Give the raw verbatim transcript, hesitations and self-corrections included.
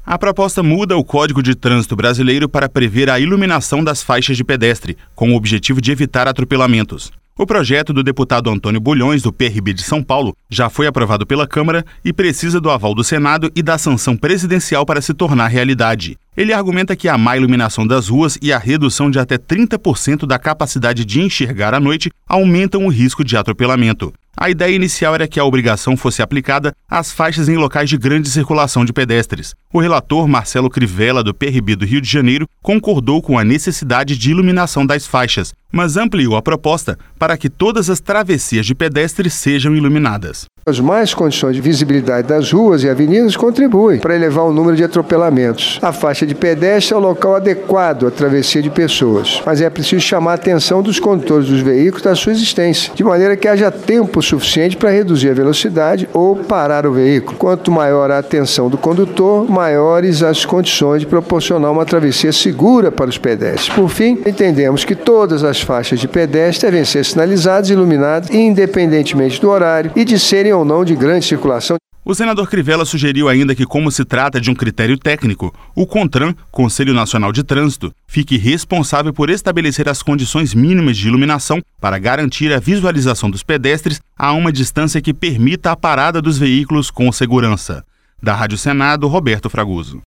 A proposta muda o Código de Trânsito brasileiro para prever a iluminação das faixas de pedestre, com o objetivo de evitar atropelamentos. O projeto do deputado Antônio Bulhões, do P R B de São Paulo, já foi aprovado pela Câmara e precisa do aval do Senado e da sanção presidencial para se tornar realidade. Ele argumenta que a má iluminação das ruas e a redução de até trinta por cento da capacidade de enxergar à noite aumentam o risco de atropelamento. A ideia inicial era que a obrigação fosse aplicada às faixas em locais de grande circulação de pedestres. O relator Marcelo Crivella, do P R B do Rio de Janeiro, concordou com a necessidade de iluminação das faixas, mas ampliou a proposta para que todas as travessias de pedestres sejam iluminadas. As mais condições de visibilidade das ruas e avenidas contribuem para elevar o número de atropelamentos. A faixa de pedestre é o local adequado à travessia de pessoas, mas é preciso chamar a atenção dos condutores dos veículos da sua existência, de maneira que haja tempo suficiente para reduzir a velocidade ou parar o veículo. Quanto maior a atenção do condutor, maiores as condições de proporcionar uma travessia segura para os pedestres. Por fim, entendemos que todas as faixas de pedestre devem ser sinalizadas e iluminadas, independentemente do horário e de serem ou não de grande circulação. O senador Crivella sugeriu ainda que, como se trata de um critério técnico, o CONTRAN, Conselho Nacional de Trânsito, fique responsável por estabelecer as condições mínimas de iluminação para garantir a visualização dos pedestres a uma distância que permita a parada dos veículos com segurança. Da Rádio Senado, Roberto Fragoso.